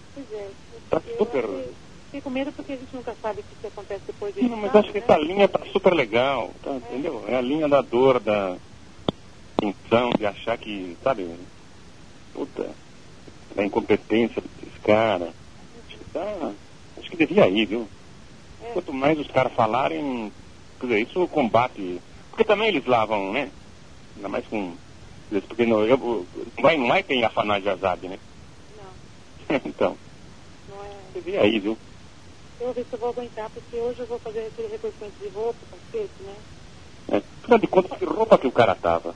Pois é. Tá super... Fiquei com medo porque a gente nunca sabe o que acontece depois de Não, mas acho que essa linha tá super legal, tá, entendeu? É a linha da dor, da tensão, de achar que, sabe, puta, da incompetência desses caras. Acho que devia ir, viu? Quanto mais os caras falarem, quer dizer, isso combate, porque também eles lavam, né? Ainda mais com, porque não vai ter afanagem de azade, né? Não. Então, Não é... devia ir, viu? Eu vou ver se eu vou aguentar, porque hoje eu vou fazer aquele reconhecimento de roupa, cacete, né? Afinal de contas, que roupa que o cara tava?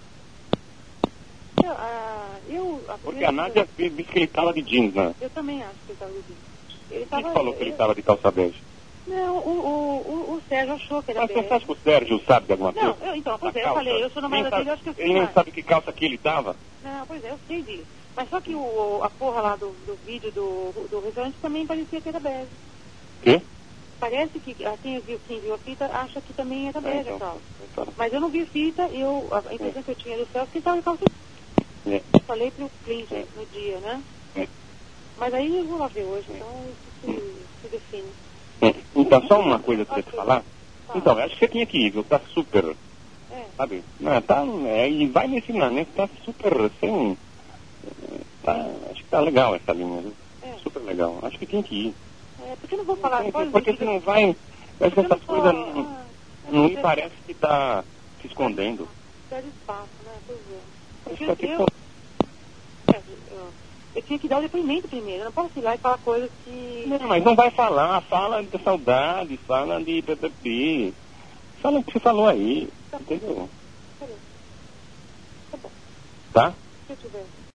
Porque a Nádia disse que ele tava de jeans, né? Eu também acho que ele tava de jeans. Quem falou que ele tava de calça bege? Não, o Sérgio achou que era bege. Mas você acha que o Sérgio sabe de alguma coisa? Não, então, pois é, eu falei, eu sou namorada dele, eu acho que eu sei Ele não mais. sabe que calça que ele tava? Não, pois é, eu sei disso. Mas só que a porra lá do vídeo do restaurante também parecia que era bege. Quê? Parece que quem viu a fita acha que também era bege a calça. Então. Mas eu não vi fita, a impressão que eu tinha do Celso que ele tava de calça. Falei pro cliente no dia, né? Mas aí eu vou lá ver hoje, então isso se define. Então, só uma coisa que eu queria te falar. Então, acho que você tinha que ir, viu? Tá super, sabe? Não, tá, e vai nesse, tá super, assim, acho que tá legal essa linha, viu? Super legal. Acho que tinha que ir. Porque eu não vou falar... Porque você não vai... Acho que essas coisas não me parece que tá se escondendo. Perde espaço, né? Pois é. Acho que eu tinha que dar o depoimento primeiro. Eu não posso ir lá e falar coisas que... Não, mas não vai falar. Fala de saudade, fala de PPP. Fala o que você falou aí. Entendeu? Tá bom. Tá? Se eu tiver...